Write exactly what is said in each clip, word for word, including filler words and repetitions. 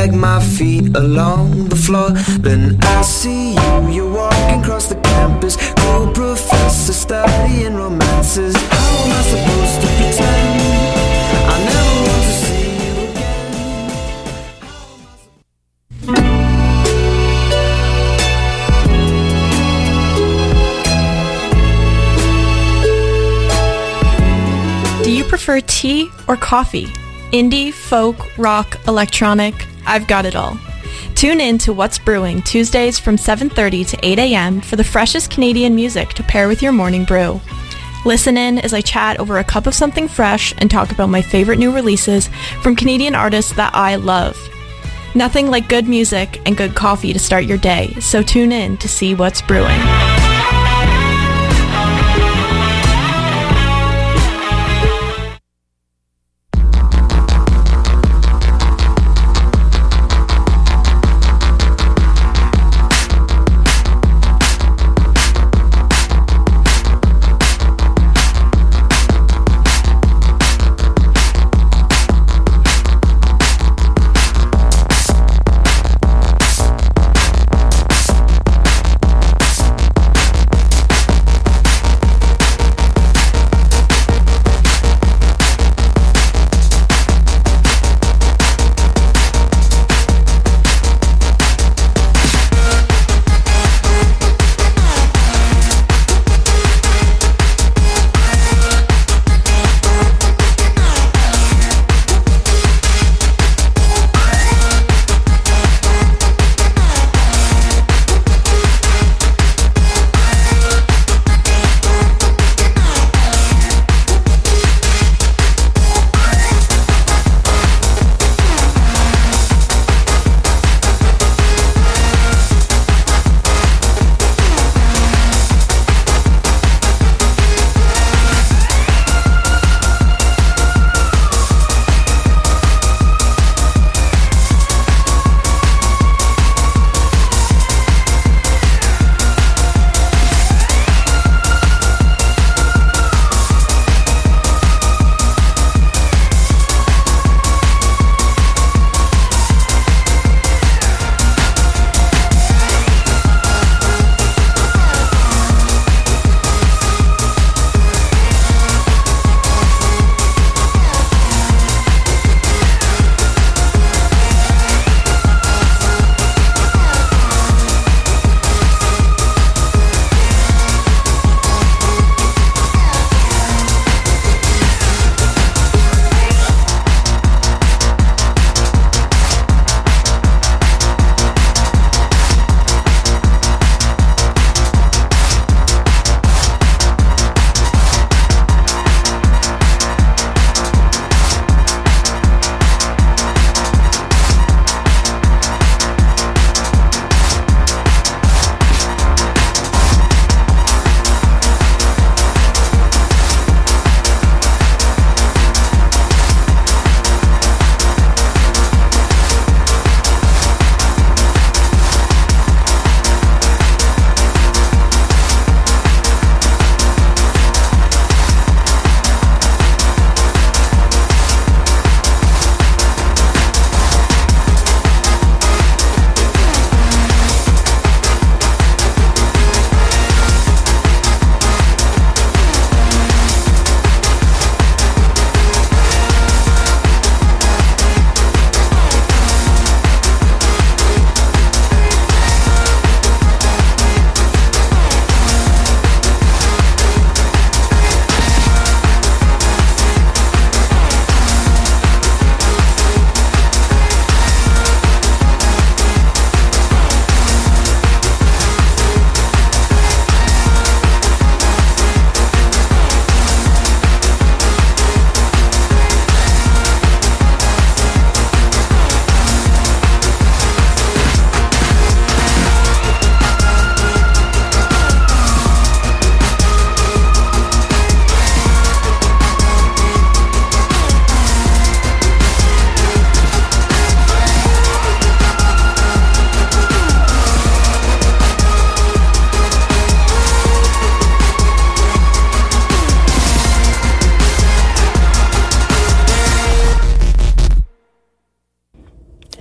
drag my feet along the floor. Then I see you, you're walking across the campus. Cool professor studying romances. How am I supposed to pretend I never want to see you again? How am I... Do you prefer tea or coffee? Indie, folk, rock, electronic, I've got it all. Tune in to What's Brewing Tuesdays from seven thirty to eight a.m. for the freshest Canadian music to pair with your morning brew. Listen in as I chat over a cup of something fresh and talk about my favorite new releases from Canadian artists that I love. Nothing like good music and good coffee to start your day, so tune in to see what's brewing.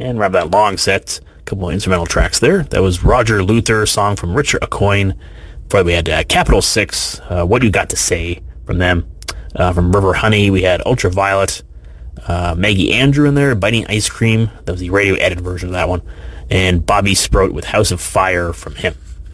And wrap that long set, a couple of instrumental tracks there. That was Roger Luther, a song from Richard Aucoin. Before we had uh, Capital Six, uh, What You Got to Say from them. Uh, from River Honey, we had Ultraviolet, uh, Maggie Andrew in there, Biting Ice Cream. That was the radio edit version of that one. And Bobby Sprout with House of Fire from him.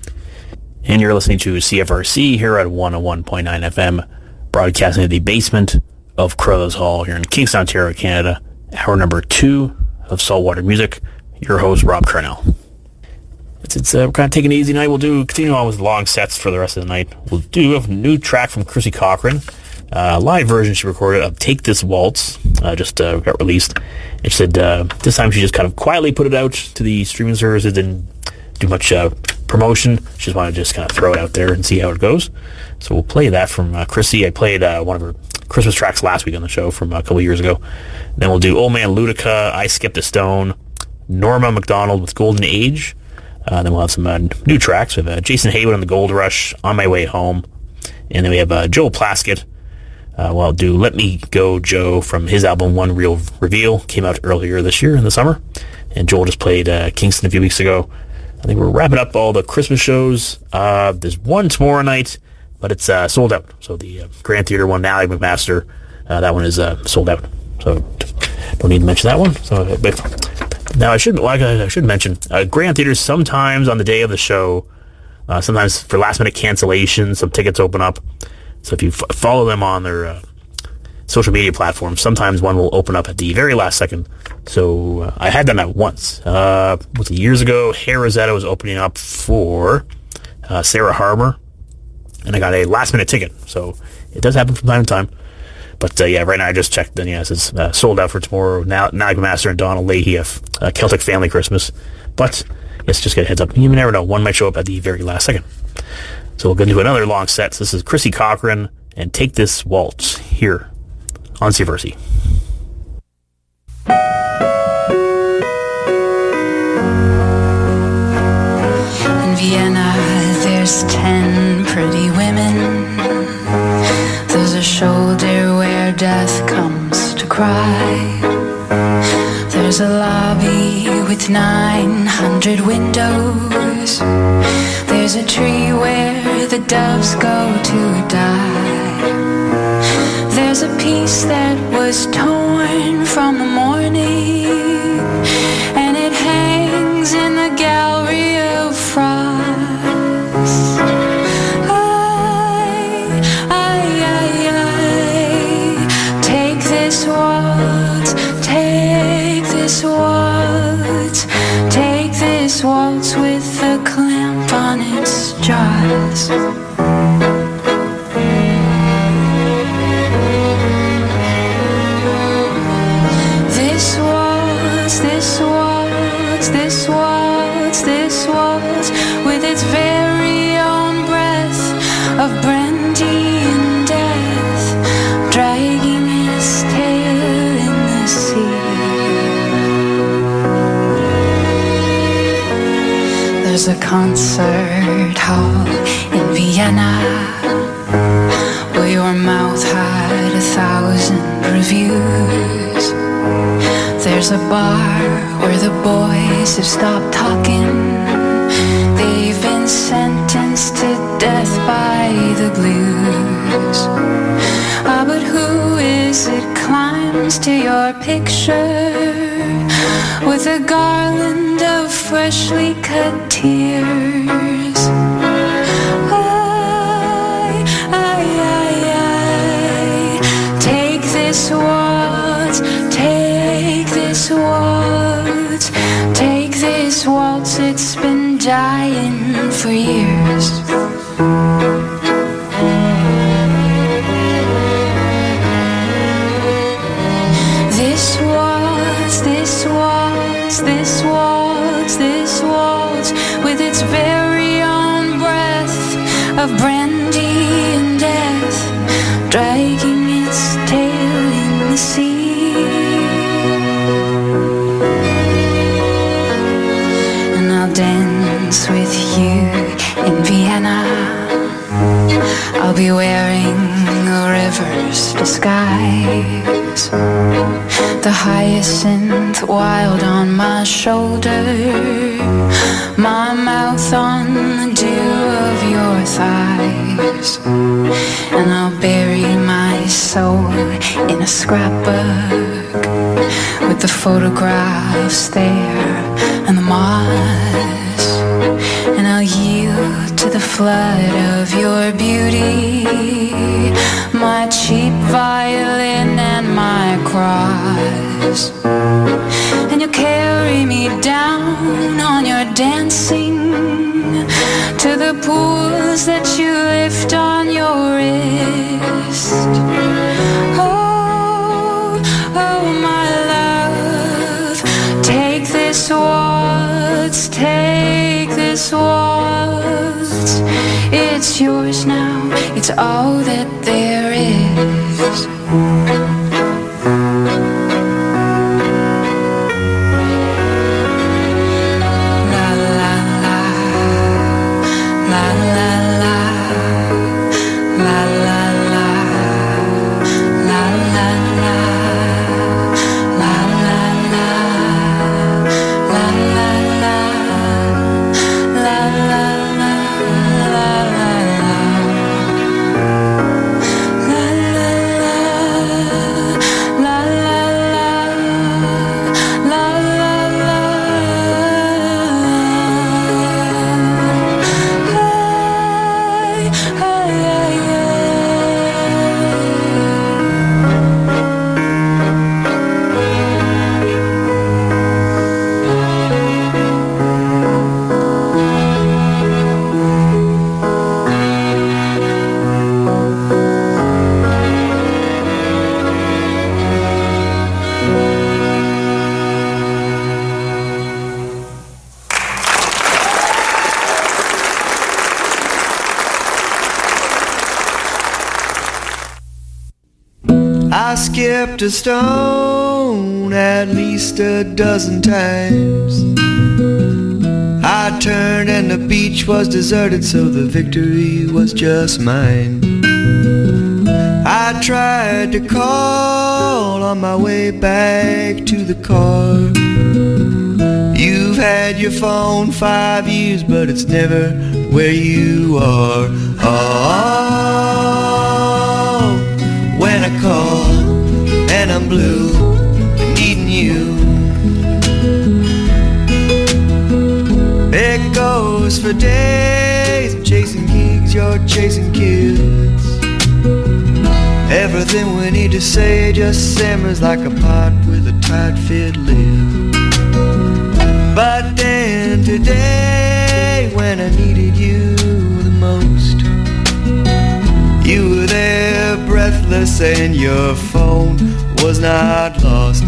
And you're listening to C F R C here at one oh one point nine F M, broadcasting to the basement of Crothers Hall here in Kingston, Ontario, Canada. Hour number two of Saltwater Music. Your host, Rob Carnell. It's, it's uh, we're kind of taking it easy tonight. We'll do continue on with long sets for the rest of the night. We'll do a new track from Chrissy Cochran. Uh, live version she recorded of Take This Waltz, uh, just uh, got released. And she said uh, this time she just kind of quietly put it out to the streaming services, didn't do much uh, promotion. She just wanted to just kind of throw it out there and see how it goes. So we'll play that from uh, Chrissy. I played uh, one of her Christmas tracks last week on the show from a couple years ago. Then we'll do Old Man Ludica, I Skipped a Stone, Norma MacDonald with Golden Age. Uh, then we'll have some uh, new tracks. We have uh, Jason Haywood on the Gold Rush, On My Way Home. And then we have uh, Joel Plaskett. Uh, well, I'll do Let Me Go Joe from his album One Real Reveal. Came out earlier this year in the summer. And Joel just played uh, Kingston a few weeks ago. I think we're wrapping up all the Christmas shows. Uh, there's one tomorrow night, but it's uh, sold out. So the uh, Grand Theatre one, Nally McMaster, uh, that one is uh, sold out. So don't need to mention that one. So, but now I should like I should mention uh, Grand Theatre sometimes on the day of the show. Uh, sometimes for last minute cancellation, some tickets open up. So if you f- follow them on their uh, social media platforms, sometimes one will open up at the very last second. So uh, I had done that once. Uh, was it years ago? Hair Rosetta was opening up for uh, Sarah Harmer, and I got a last minute ticket. So it does happen from time to time. But uh, yeah, right now I just checked, and yes, it's uh, sold out for tomorrow. Now, Nag Master and Donald Leahy of uh, Celtic Family Christmas. But yes, just get a heads up. You never know. One might show up at the very last second. So we'll go into another long set. So this is Chrissy Cochran and Take This Waltz here on C F R C. In Vienna, there's ten pretty women. There's a shoulder where death comes to cry. There's a lobby with nine hundred windows. There's a tree where the doves go to die. There's a piece that was torn from the morning, and it hangs in the gallery of frost. I, I, I, I, take this waltz, take this waltz, take this waltz with the clamp on its jaws. This waltz, this waltz, this waltz, this waltz, with its very own breath of brandy and death, dragging its tail in the sea. There's a concert hall in Vienna where your mouth had a thousand reviews. There's a bar where the boys have stopped talking. They've been sentenced to death by the blues. Ah, but who is it climbs to your picture with a garland of freshly cut tears? I, I, I, I, take this waltz, take this waltz, take this waltz, it's been dying for years. This waltz, this waltz, this waltz, this waltz, with its very own breath of brandy and death, dragging its tail in the sea. And I'll dance with you in Vienna. I'll be wearing a river's disguise. the hyacinth wild on my shoulder, my mouth on the dew of your thighs, and I'll bury my soul in a scrapbook with the photographs there and the moss, and I'll yield to the flood of your beauty, my cheap violin and my cross, and you'll carry me down on your dancing to the pools that you lift on your wrist. Oh, oh my love, take this waltz, take this waltz. It's yours now, it's all that there is. I skipped a stone at least a dozen times. I turned and the beach was deserted, so the victory was just mine. I tried to call on my way back to the car. You've had your phone five years, but it's never where you are. Oh, when I call and I'm blue, needing you. It goes for days, I'm chasing gigs, you're chasing kids. Everything we need to say just simmers like a pot with a tight fit lid. But then today, when I needed you the most, you were there breathless and your phone was not lost.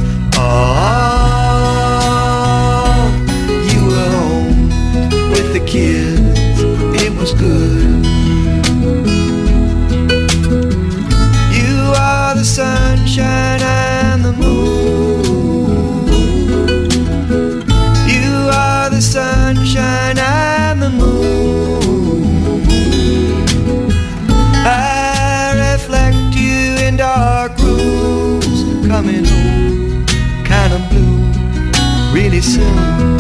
Oh, you were home with the kids, it was good. You are the sunshine and the moon. You are the sunshine and the moon. I reflect you in dark rooms, coming home, kinda blue, really soon.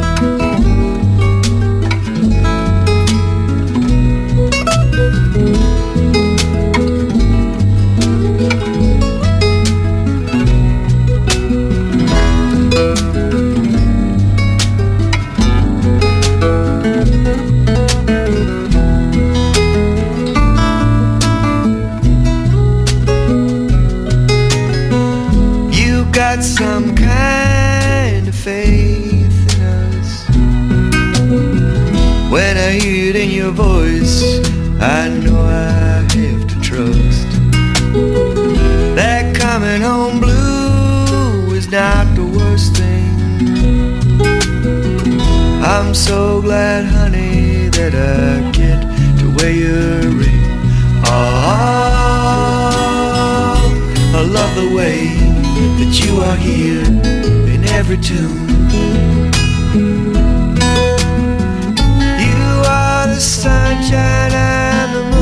Some kind of faith in us. When I hear it in your voice, I know I have to trust that coming home blue is not the worst thing. I'm so glad, honey, that I get to wear your ring. Oh, I love the way that you are here in every tune. You are the sunshine and the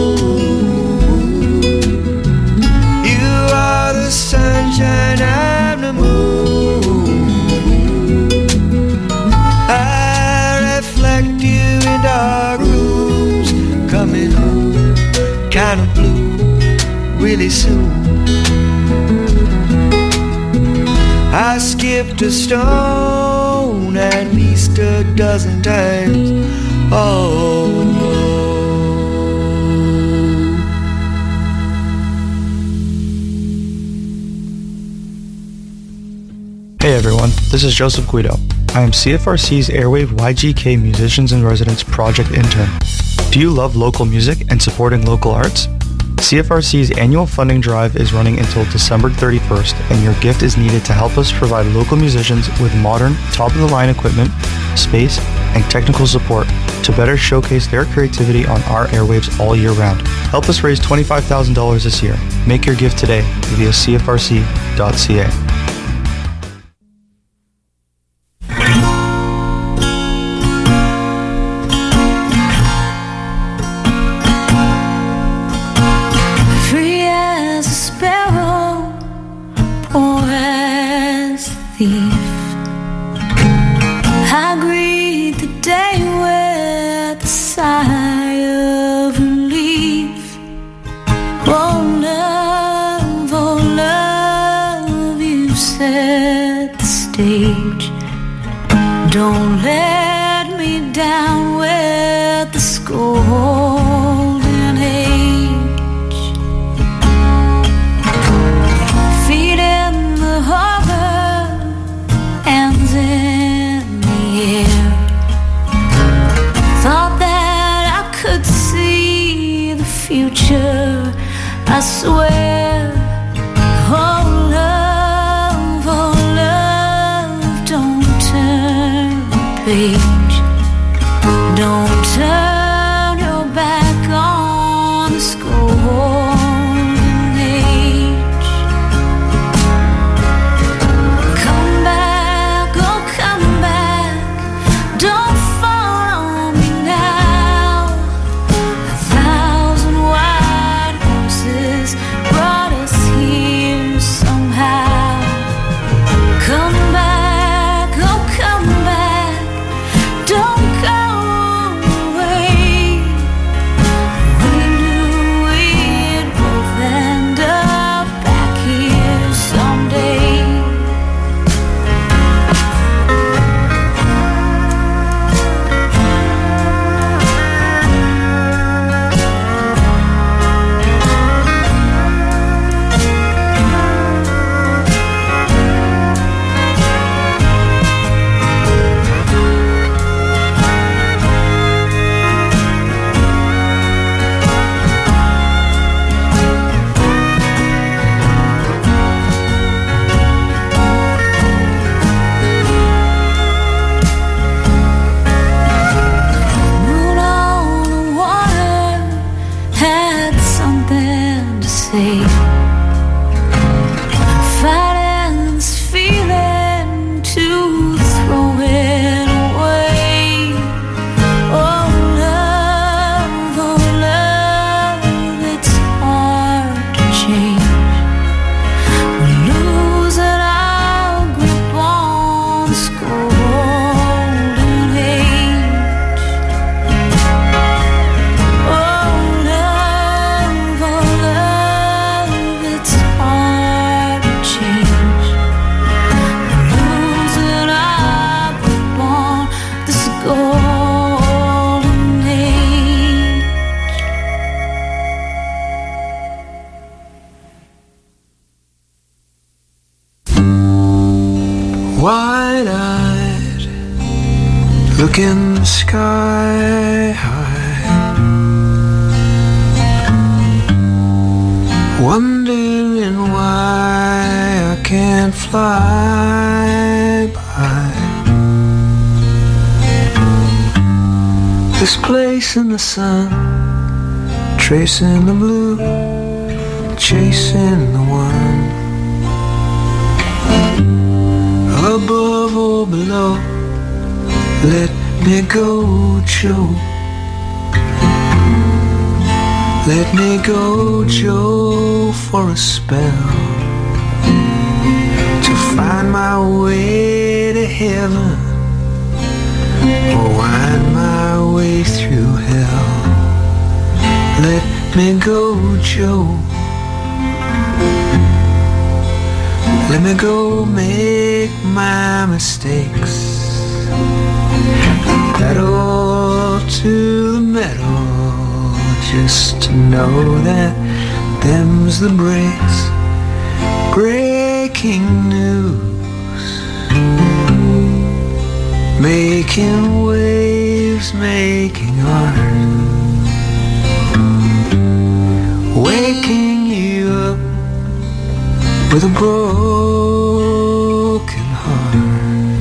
moon. You are the sunshine and really soon. I skipped a stone at least a dozen times. Oh, hey everyone, this is Joseph Guido. I am C F R C's Airwave Y G K Musicians in Residence Project Intern. Do you love local music and supporting local arts? C F R C's annual funding drive is running until December thirty-first, and your gift is needed to help us provide local musicians with modern, top-of-the-line equipment, space, and technical support to better showcase their creativity on our airwaves all year round. Help us raise twenty-five thousand dollars this year. Make your gift today via c f r c dot c a. Don't let me down with the golden age. Feet in the harbor, hands in the air. Thought that I could see the future, I swear. Oh love, oh love, don't turn page. Don't turn your back on this golden age. Come back, oh come back. Don't fall on me now. A thousand white horses brought us here somehow. Come back, oh come back. Don't go away. We knew we'd both end up back here someday. Moon on the water had something to say. Fighting this feeling to throw it away. Oh love, oh love, it's hard to change. We're losing our grip on this golden age. Oh love, oh love, it's hard to change. We're losing our grip on this golden age. wide-eyed, looking sky high, wondering why I can't fly by this place in the sun, tracing the blue, chasing the one. Above or below, let me go, Joe. Let me go, Joe, for a spell, to find my way to heaven, or wind my way through hell. Let me go, Joe, Let me go make my mistakes. Pedal to the metal, just to know that them's the breaks. Breaking news, making waves, making art, waking you up with a broken heart.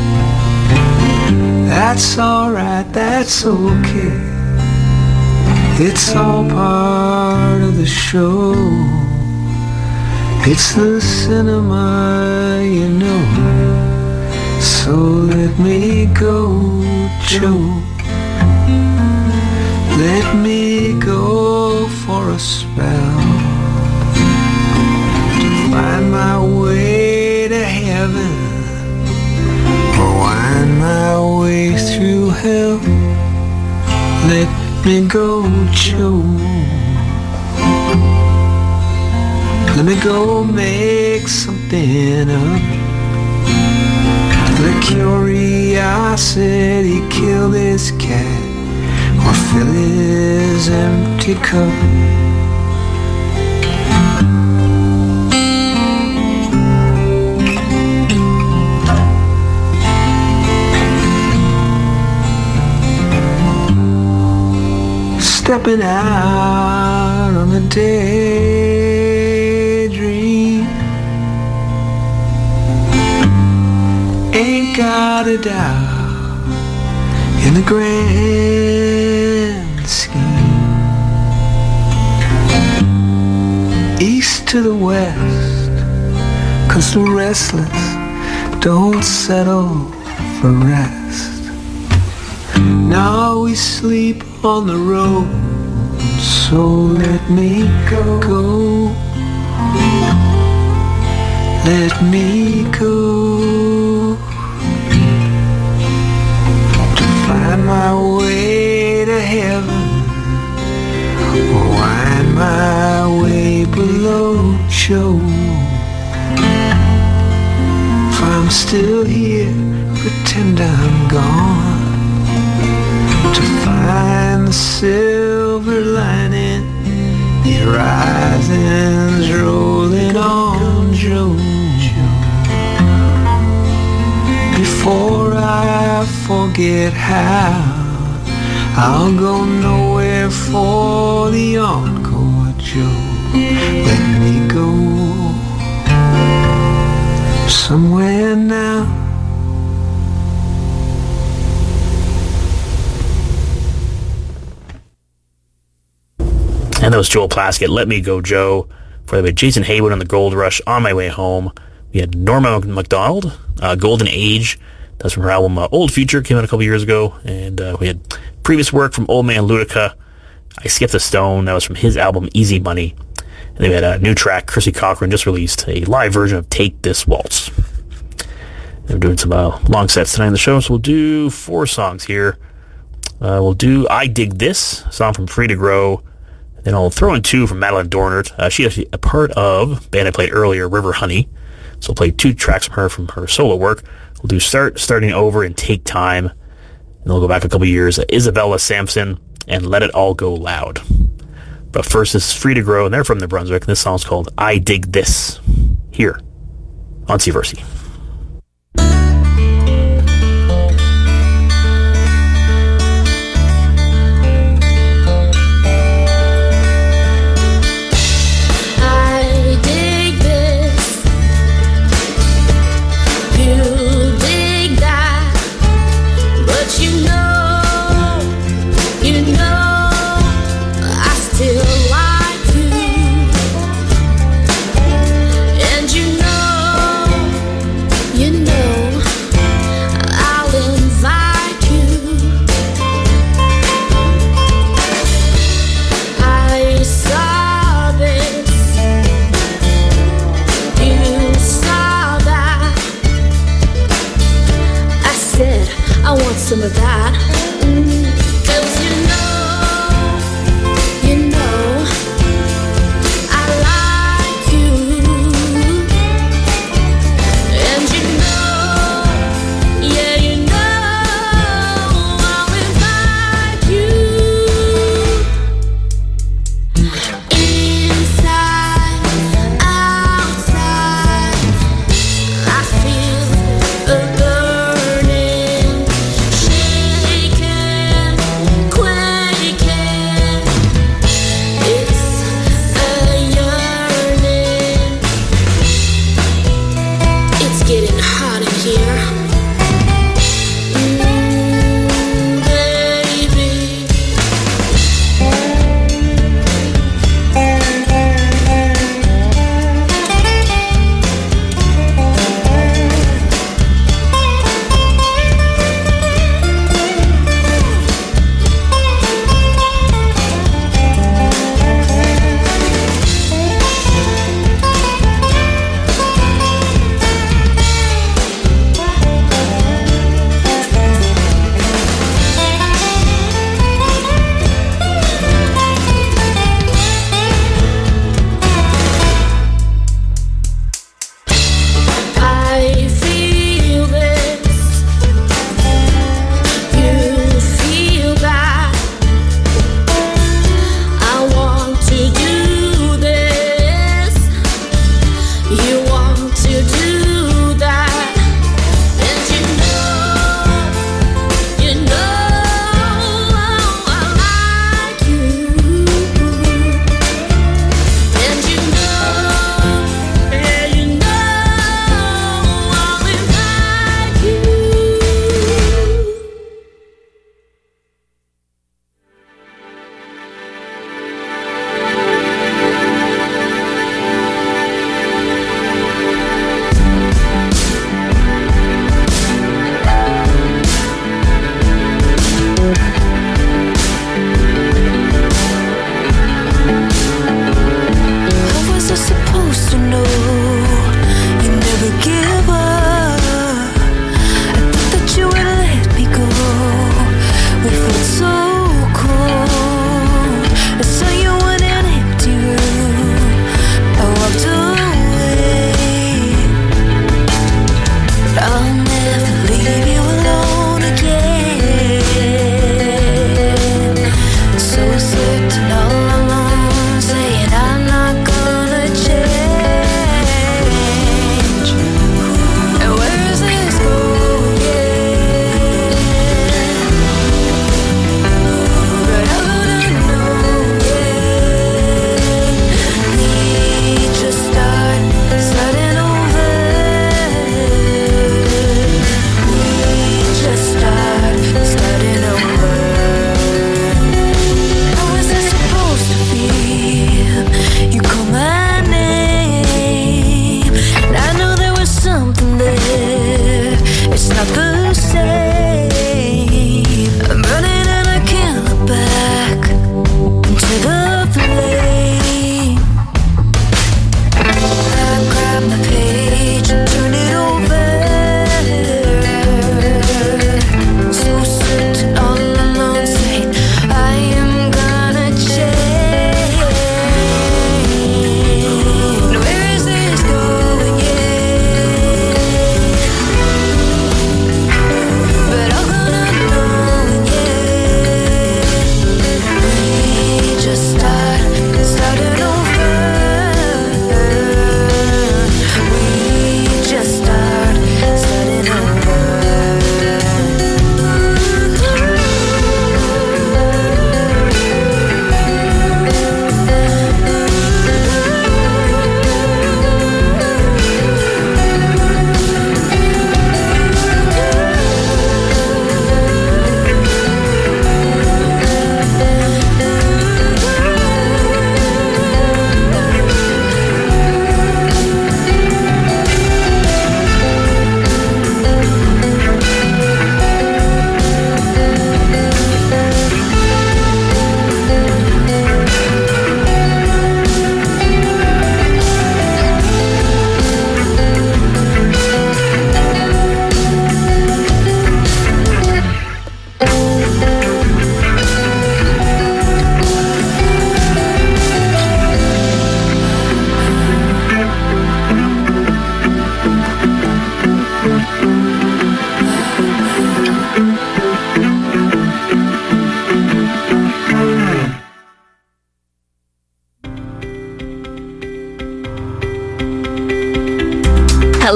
That's alright, that's okay. It's all part of the show. It's the cinema, you know. So let me go, Joe. Let me go for a spell, to find my way to heaven, or wind my way through hell. Let me go, Joe. Let me go make something up. Let curiosity kill this cat, or fill his empty cup. Stepping out on a daydream, ain't got a doubt in the grand scheme. East to the west, 'cause the restless don't settle for rest. Now we sleep on the road, so let me go, go. Let me go, to find my way to heaven, or wind my way below, Joe. If I'm still here, pretend I'm gone, to find the silver lining, the horizon's rolling on, Joe. Before I forget how, I'll go nowhere for the encore, Joe. Let me go somewhere now. And that was Joel Plaskett, Let Me Go, Joe. For the Jason Haywood on the Gold Rush, On My Way Home. We had Norma MacDonald, uh, Golden Age. That's from her album uh, Old Future, came out a couple years ago. And uh, we had previous work from Old Man Ludica, I Skipped a Stone. That was from his album Easy Money. And then we had a new track, Chrissy Cochran just released a live version of Take This Waltz. And we're doing some uh, long sets tonight on the show, so we'll do four songs here. Uh, we'll do I Dig This, a song from Free to Grow. Then I'll throw in two from Madeline Dornert. Uh, she actually a part of a band I played earlier, River Honey. So I'll play two tracks from her from her solo work. We'll do Start Starting Over and Take Time. And then we'll go back a couple years. Uh, Isabella Sampson and Let It All Go Loud. But first, this is Free to Grow, and they're from New Brunswick. And this song's called I Dig This, here on Seaverse. Some of that, mm, 'cause you know, you know, I like you.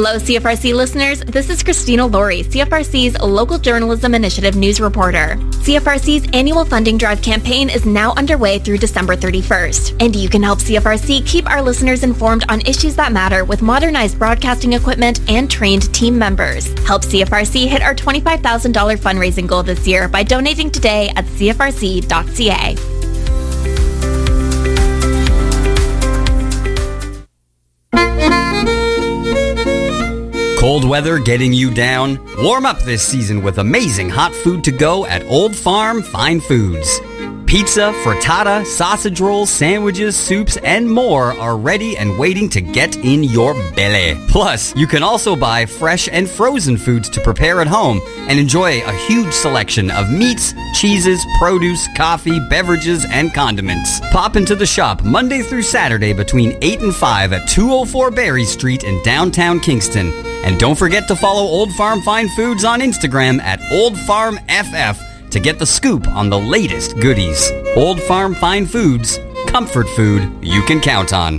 Hello, C F R C listeners. This is Christina Laurie, C F R C's Local Journalism Initiative news reporter. C F R C's annual funding drive campaign is now underway through December thirty-first, and you can help C F R C keep our listeners informed on issues that matter with modernized broadcasting equipment and trained team members. Help C F R C hit our twenty-five thousand dollars fundraising goal this year by donating today at c f r c dot c a. Cold weather getting you down? Warm up this season with amazing hot food to go at Old Farm Fine Foods. Pizza, frittata, sausage rolls, sandwiches, soups, and more are ready and waiting to get in your belly. Plus, you can also buy fresh and frozen foods to prepare at home and enjoy a huge selection of meats, cheeses, produce, coffee, beverages, and condiments. Pop into the shop Monday through Saturday between eight and five at two oh four Berry Street in downtown Kingston. And don't forget to follow Old Farm Fine Foods on Instagram at Old Farm F F to get the scoop on the latest goodies. Old Farm Fine Foods, comfort food you can count on.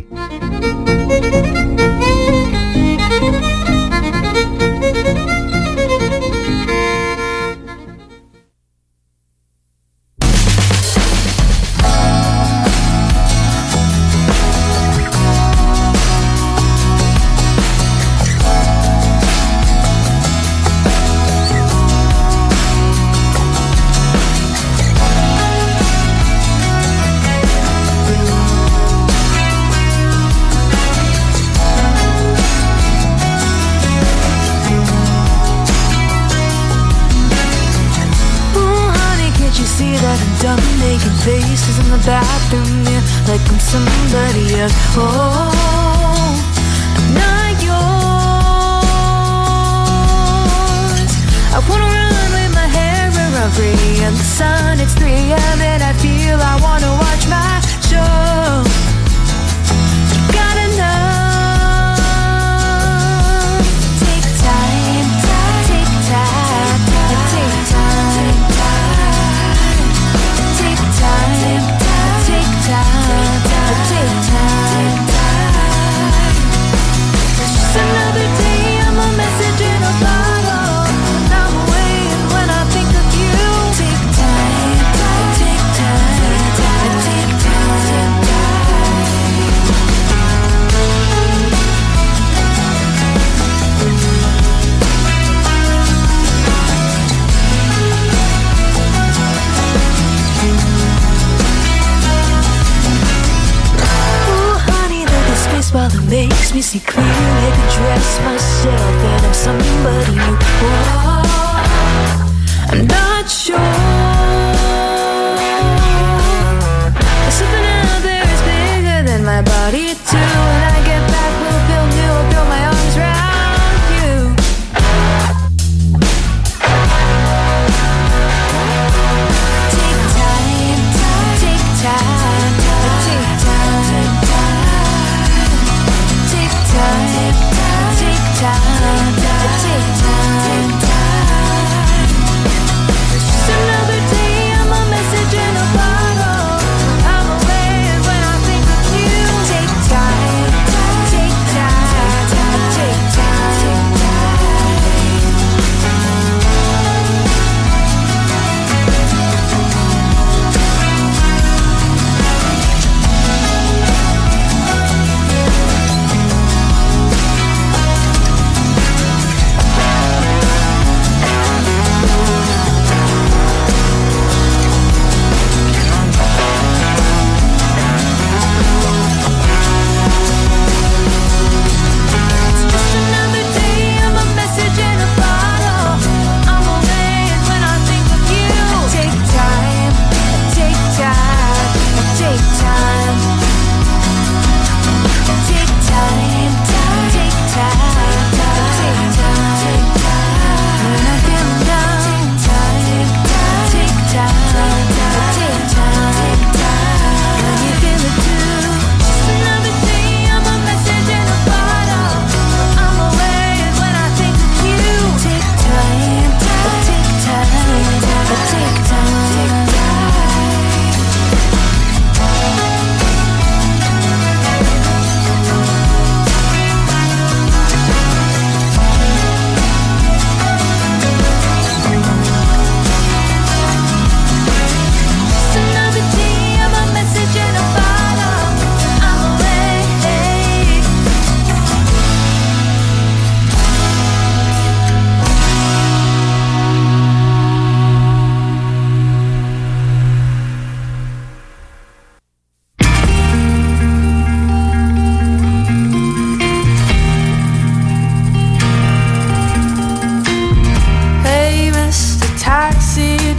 Faces in the bathroom, yeah, like I'm somebody else. Oh, I'm not yours. I wanna run with my hair around free in the sun. It's three a.m. and I feel I wanna watch my show. You gotta know. Take time, take time, take time. Another day, I'm a message in a bottle, and I'm waiting when I think of you. Take time, take time, take time. Ooh, honey, there's a space while it makes me see clearly to dress myself and I'm somebody new. Oh, I'm not sure. There's something out there is bigger than my body too. When I get back, we'll feel new. I'll throw my arms around you. Take time, take time, take time. Take time, take time, take time.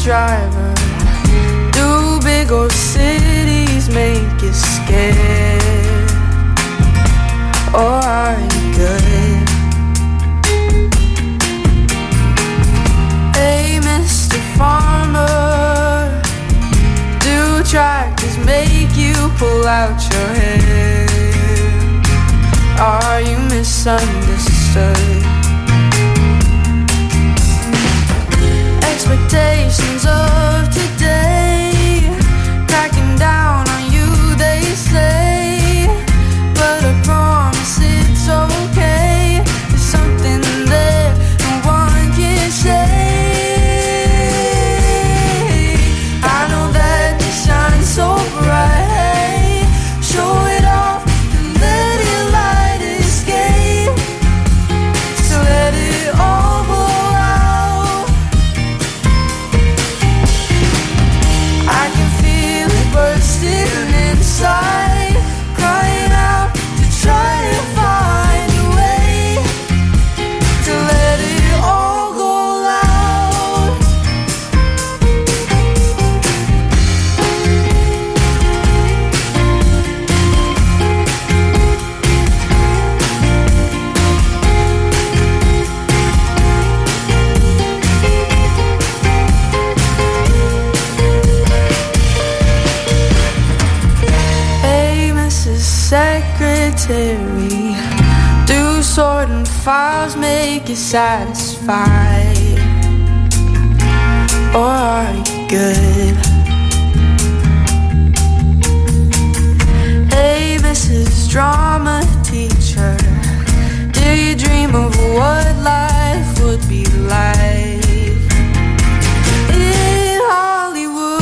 driver? Do big old cities make you scared? Or are you good? Hey, Mister Farmer, do tractors make you pull out your hair? Are you misunderstood? Expectations of today cracking down on you, they say, but I promise it's okay. There's something there no one can say. I know that you shine so bright, show it off and let your light escape. So let it all go out. I can feel it bursting inside, crying out to try to find a way to let it all go loud. Hey, Missus Secretary, do sorting files make you satisfied? Or are you good? Hey, Missus Drama Teacher, do you dream of what life would be like in Hollywood?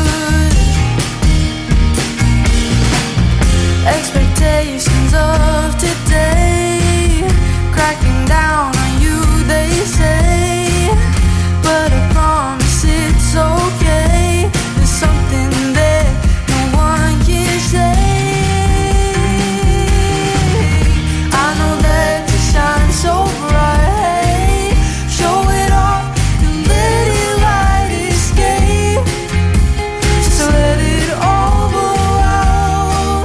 Expectations of today cracking down on you, they say, but I promise it's okay. There's something there no one can say. I know that you shine so bright, show it off and let it light escape. So let it all go out.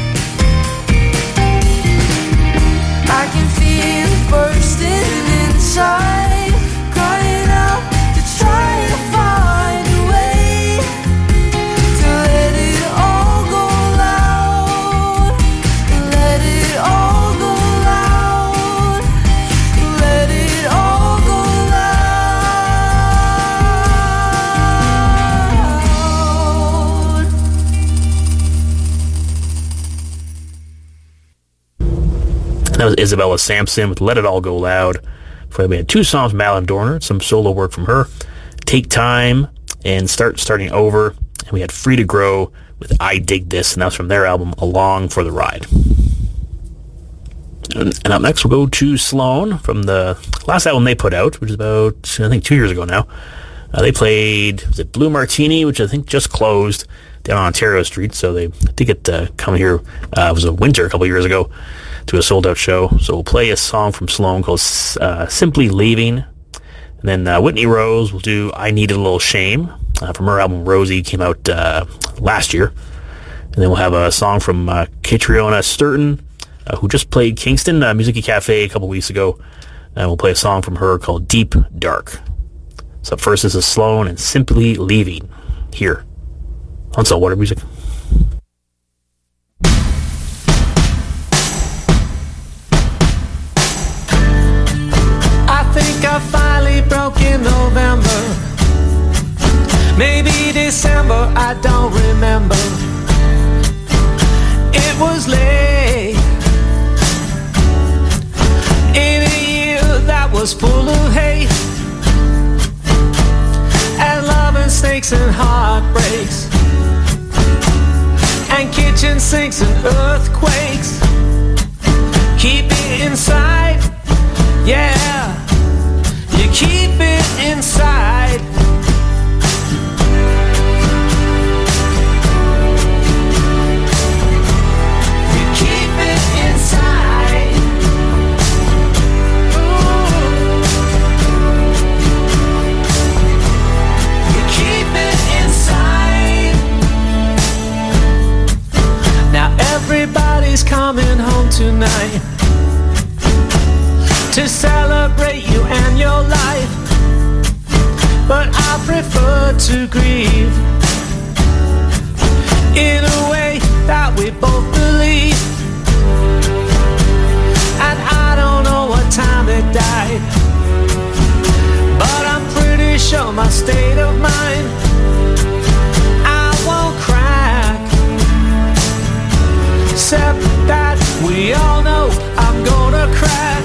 I can feel it bursting inside, crying out to try to find a way to let it all go loud. Let it all go loud. Let it all go loud. That was Isabella Sampson with Let It All Go Loud. Before that, we had two songs from Alan Dorner, some solo work from her, Take Time and Start Starting Over. And we had Free to Grow with I Dig This, and that was from their album Along for the Ride. And, and up next, we'll go to Sloan from the last album they put out, which is about, I think, two years ago now. Uh, they played, was it Blue Martini, which I think just closed down on Ontario Street, so they did get to come here. Uh, it was a winter a couple years ago to a sold-out show. So we'll play a song from Sloan called uh, Simply Leaving. And then uh, Whitney Rose will do I Needed a Little Shame uh, from her album Rosie, came out uh, last year. And then we'll have a song from uh, Catriona Sturton, uh, who just played Kingston uh, Music Cafe a couple weeks ago. And we'll play a song from her called Deep Dark. So up first, this is Sloan and Simply Leaving here on Saltwater Music. I think I finally broke in November, maybe December, I don't remember. It was late in a year that was full of hate and love and snakes and heartbreaks and kitchen sinks and earthquakes. Keep it inside, yeah, you keep it inside. You keep it inside. Ooh. You keep coming home tonight to celebrate you and your life, but I prefer to grieve in a way that we both believe. And I don't know what time it died, but I'm pretty sure my state of mind, I won't crack, except that we all know I'm gonna crack.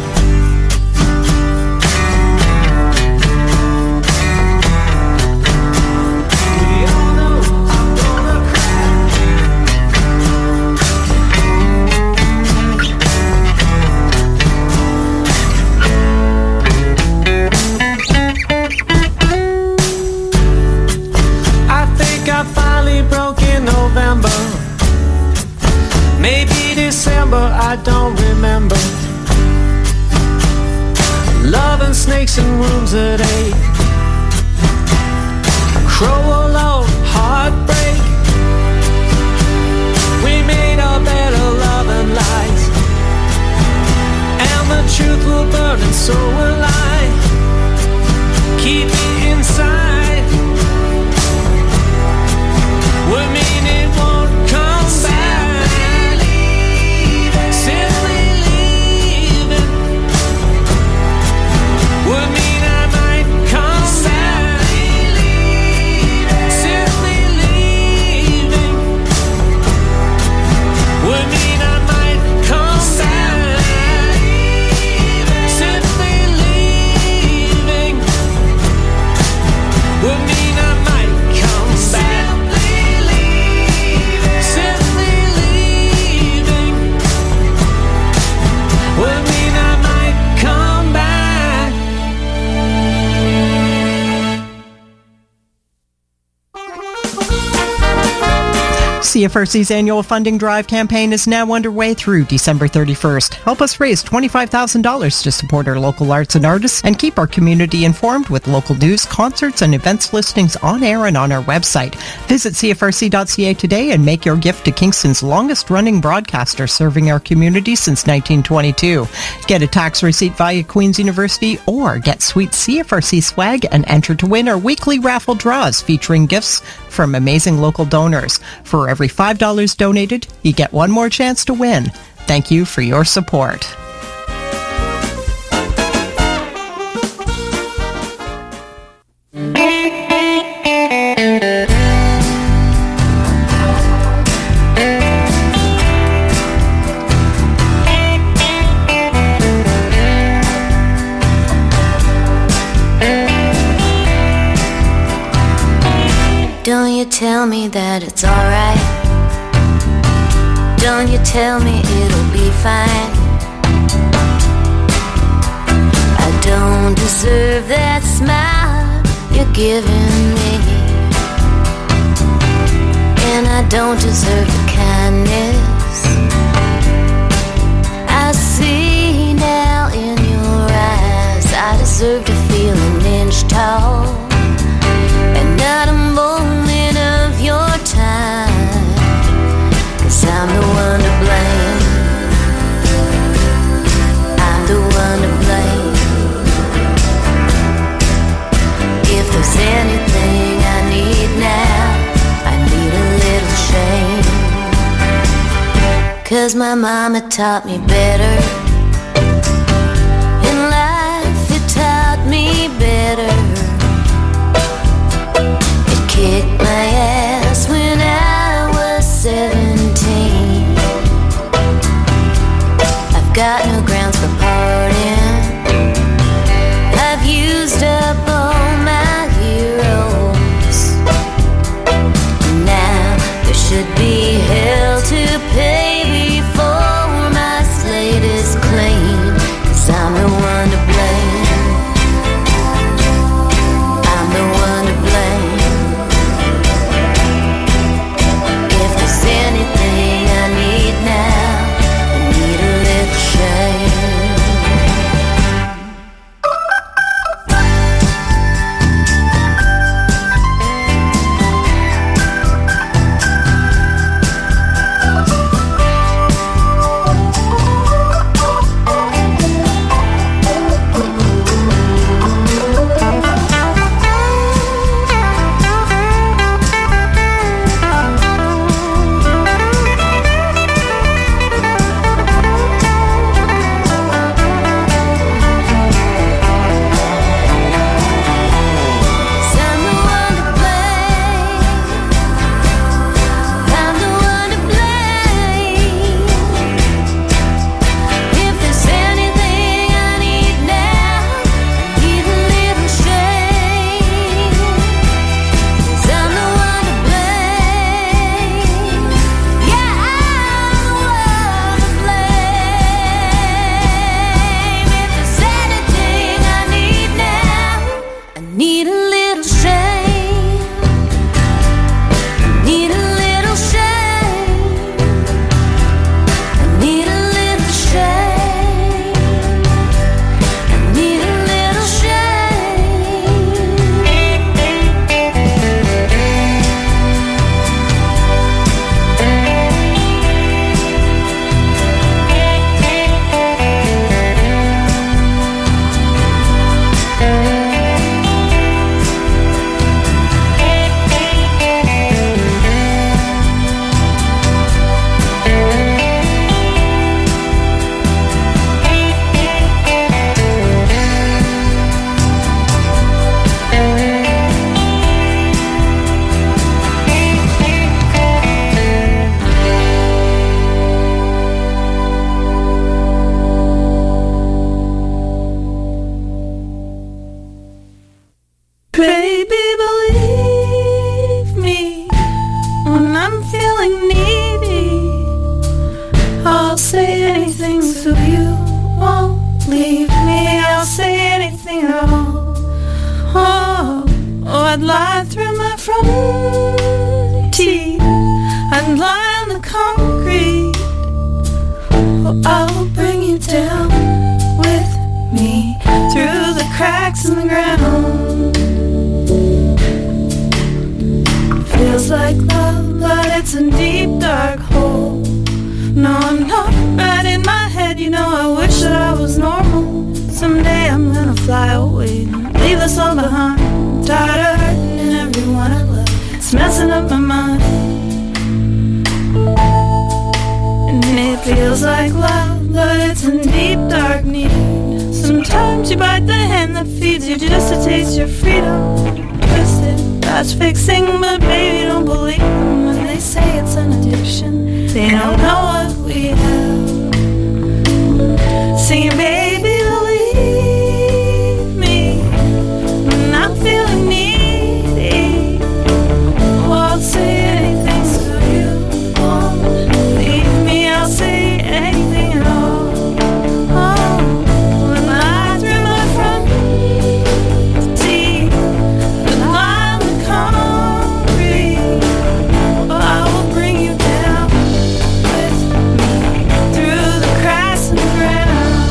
Maybe December, I don't remember. Love and snakes in rooms at eight. Crow alone, heartbreak. We made a better love and lies, and the truth will burn and so will I. Keep it inside. We mean it won't come back. C F R C's annual funding drive campaign is now underway through December thirty-first. Help us raise twenty-five thousand dollars to support our local arts and artists and keep our community informed with local news, concerts, and events listings on air and on our website. Visit C F R C dot C A today and make your gift to Kingston's longest-running broadcaster serving our community since nineteen twenty-two. Get a tax receipt via Queen's University or get sweet C F R C swag and enter to win our weekly raffle draws featuring gifts from amazing local donors. For every five dollars donated, you get one more chance to win. Thank you for your support. Don't you tell me that it's alright. Don't you tell me it'll be fine. I don't deserve that smile you're giving me, and I don't deserve the kindness I see now in your eyes. I deserve to feel an inch tall and not a moment of your time, 'cause I'm the one to blame. I'm the one to blame. If there's anything I need now, I need a little shame, 'cause my mama taught me better. In life it taught me better. Kicked my ass when I was seventeen. I've got no grounds for parting. I've used up all my heroes. Now there should be hell to pay before my slate is I'd lie through my front teeth. I'd lie on the concrete. Oh, I'll bring you down with me through the cracks in the ground. Feels like love, but it's a deep dark hole. No, I'm not right in my head. You know, I wish that I was normal. Someday I'm gonna fly away and leave us all behind. I'm tired of hurting everyone I love. It's messing up my mind. And it feels like love, but it's in deep dark need. Sometimes you bite the hand that feeds you just to taste your freedom. Twisted, that's fixing, but baby, don't believe them when they say it's an addiction. They don't know what we have. Singing, baby, believe me when I'm feeling needy. Oh, I'll say anything so you won't leave me. I'll say anything at all. Oh, when I through my front teeth and lie on the concrete, oh, I will bring you down with me through the cracks in the ground.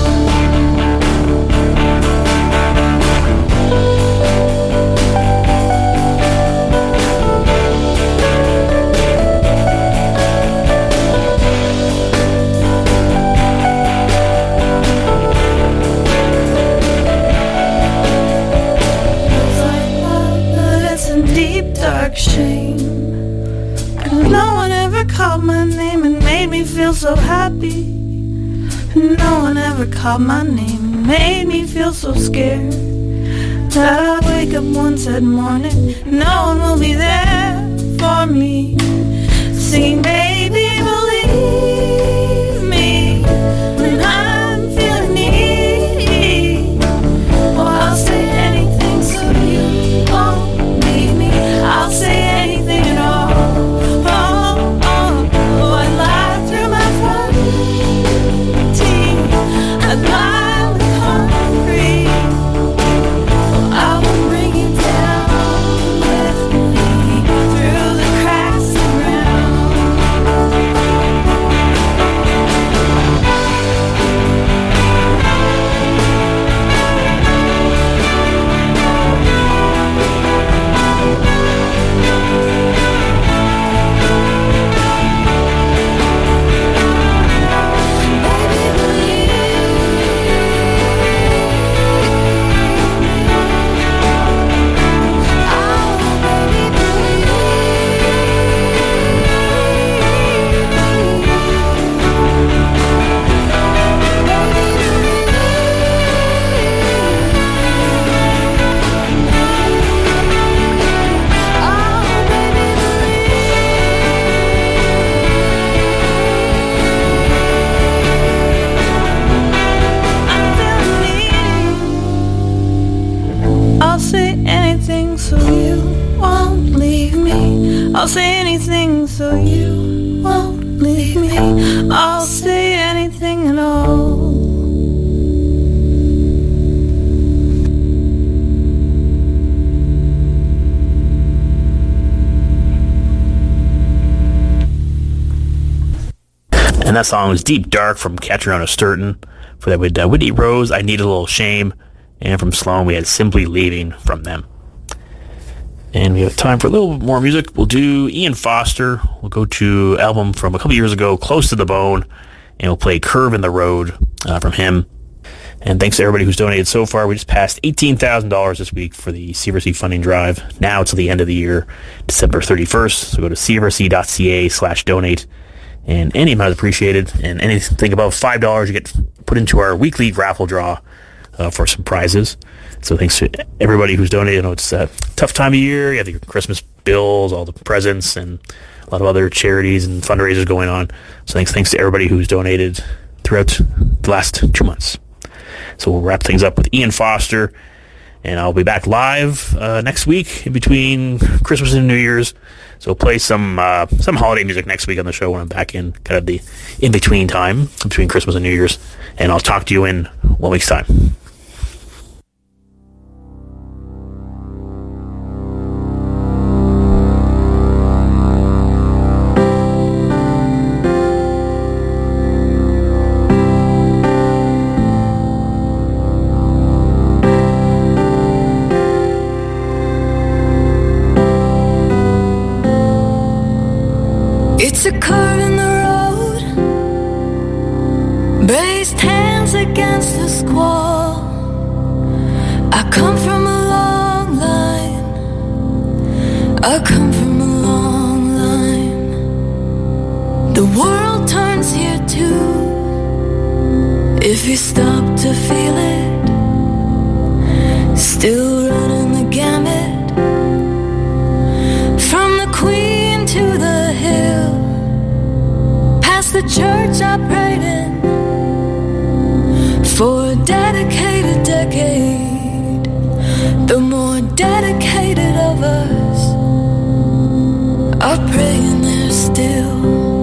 Feels like love, but it's a deep dark shame. 'Cause no one ever called my name and made me feel so happy. No one ever called my name and made me feel so scared that I'd wake up one sad morning and no one will be there for me. Singing, baby, believe me when I'm feeling needy. Oh, I'll say anything so you won't leave me. I'll say anything at all. Oh, oh, oh, I lie through my front teeth. I lie on the concrete. Oh, I will bring you down with me through the cracks around. I'll say anything so you won't leave me. I'll say anything so you won't leave me. I'll say anything at all. And that song was Deep Dark from Catcher on a Sturton. For that, we had uh, Whitney Rose, I Need a Little Shame. And from Sloan, we had Simply Leaving from them. And we have time for a little bit more music. We'll do Ian Foster. We'll go to an album from a couple years ago, Close to the Bone. And we'll play Curve in the Road uh, from him. And thanks to everybody who's donated so far. We just passed eighteen thousand dollars this week for the C F R C funding drive. Now till the end of the year, December thirty-first. So go to c f r c dot c a slash donate. And any amount is appreciated. And anything above five dollars you get put into our weekly raffle draw uh, for some prizes. So thanks to everybody who's donated. I know it's a tough time of year. You have your Christmas bills, all the presents, and a lot of other charities and fundraisers going on. So thanks thanks to everybody who's donated throughout the last two months. So we'll wrap things up with Ian Foster. And I'll be back live uh, next week in between Christmas and New Year's. So we'll play some uh, some holiday music next week on the show when I'm back in kind of the in-between time between Christmas and New Year's. And I'll talk to you in one week's time. It's a curve in the road, braced hands against the squall. I come from a long line, I come from a long line. The world turns here too, if you stop to feel it. Still running the gamut, from the Queen to the hill, past the church I prayed in for a dedicated decade. The more dedicated of us are praying there still.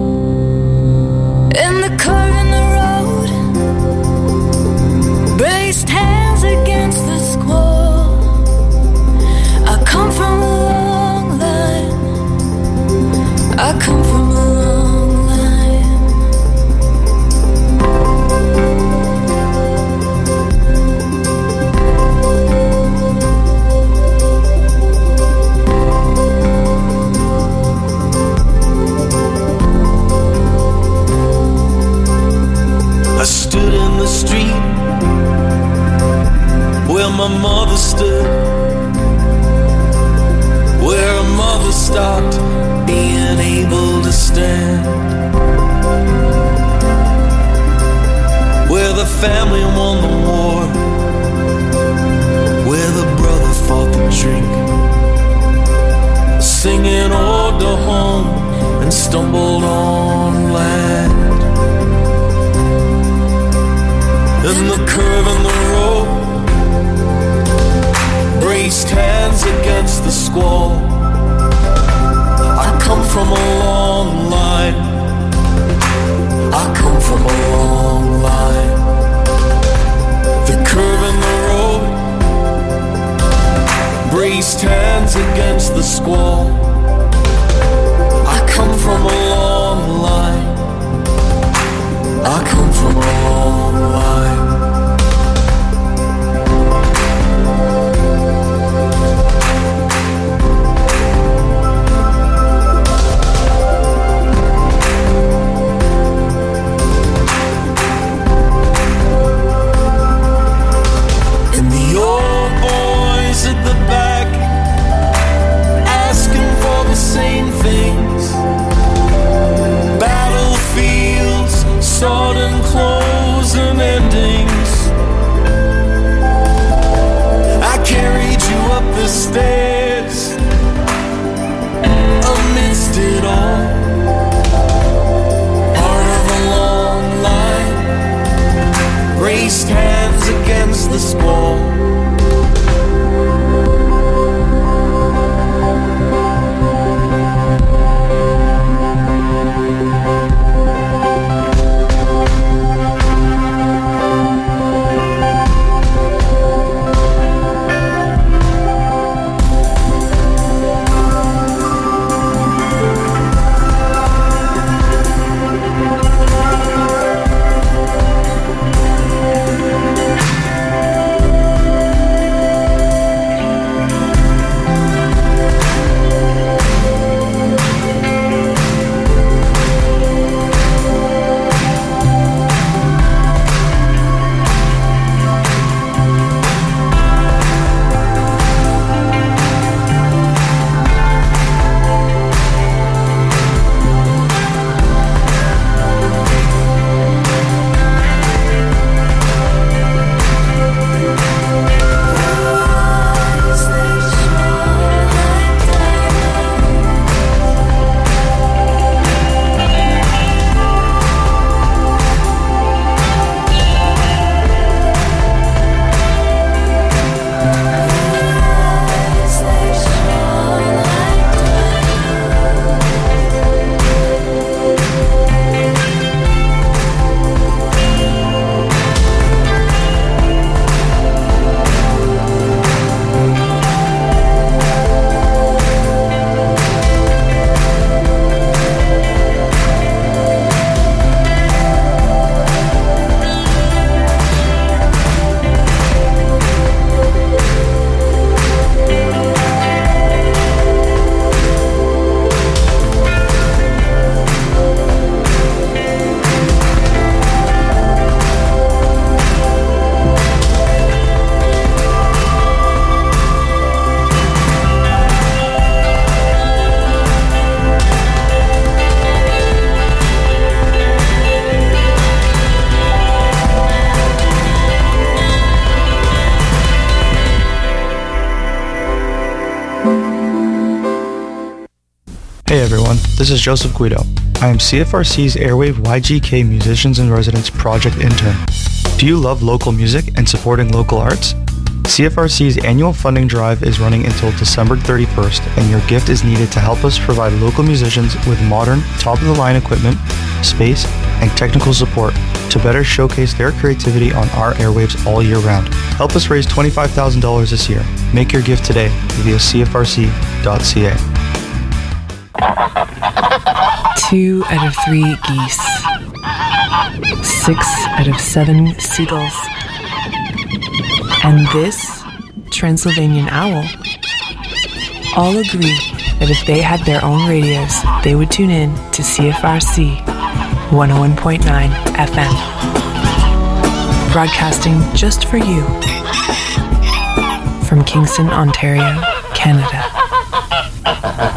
In the curve in the road, braced hands against the squall. I come from a long line, I come from a long I stood in the street where my mother stood, where a mother stopped being able to stand, where the family won the war, where the brother fought the drink, singing "Ode to Home" and stumbled on land. In the curve in the road, braced hands against the squall. I come from a long line, I come from a long line. The curve in the road, braced hands against the squall. I come from a long line, I come from a long line. And the old boys at the back asking for the same things. Battlefields, sodden clothes and ending Hey everyone, this is Joseph Guido. I am C F R C's Airwave Y G K Musicians in Residence Project Intern. Do you love local music and supporting local arts? C F R C's annual funding drive is running until December thirty-first, and your gift is needed to help us provide local musicians with modern, top-of-the-line equipment, space, and technical support to better showcase their creativity on our airwaves all year round. Help us raise twenty-five thousand dollars this year. Make your gift today via c f r c dot c a. Two out of three geese. Six out of seven seagulls. And this Transylvanian owl all agree that if they had their own radios, they would tune in to C F R C one oh one point nine F M. Broadcasting just for you from Kingston, Ontario, Canada.